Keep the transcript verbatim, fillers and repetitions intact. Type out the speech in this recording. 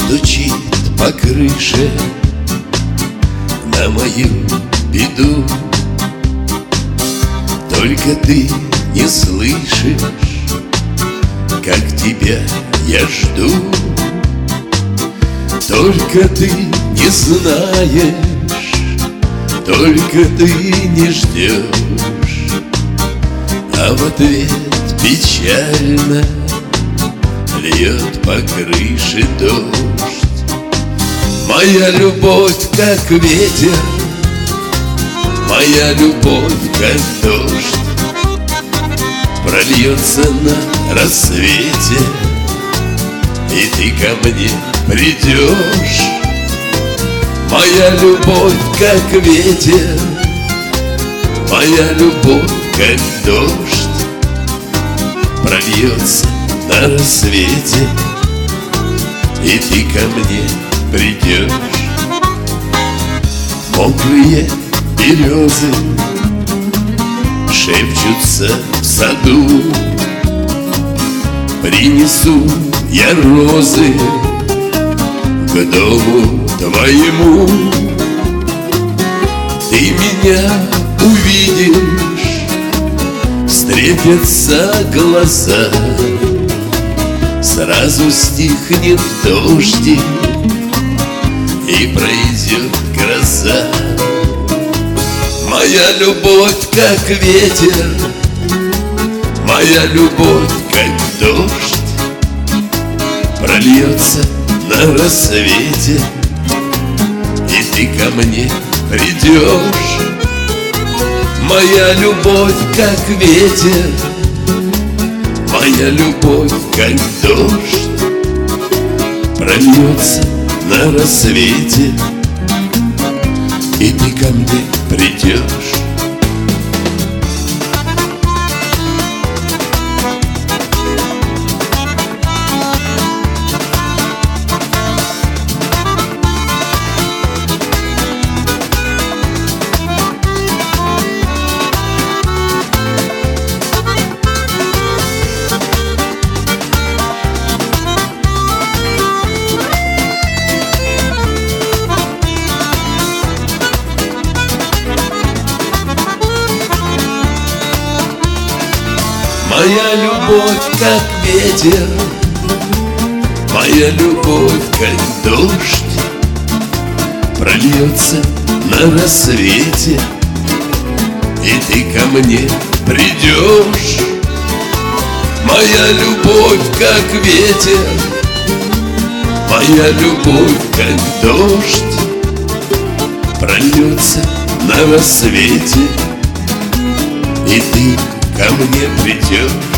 стучит по крыше на мою беду. Только ты не слышишь, как тебя я жду. Только ты не знаешь, только ты не ждешь, а в ответ печально льет по крыше дождь. Моя любовь, как ветер, моя любовь, как дождь, прольется на рассвете, и ты ко мне придешь. Моя любовь, как ветер, моя любовь, как дождь, прольется на рассвете, и ты ко мне придешь. Мокрые березы шепчутся в саду, принесу я розы к дому твоему. Ты меня увидишь, встретятся глаза, сразу стихнет дождик и пройдет гроза. Моя любовь, как ветер, моя любовь, как дождь, прольется на рассвете, и ты ко мне придешь. Моя любовь, как ветер, моя любовь, как дождь, прольется на рассвете, и ты ко мне придешь. Моя любовь, как ветер, моя любовь, как дождь, прольется на рассвете, и ты ко мне придешь. Моя любовь, как ветер, моя любовь, как дождь, прольется на рассвете, и ты ко мне придешь.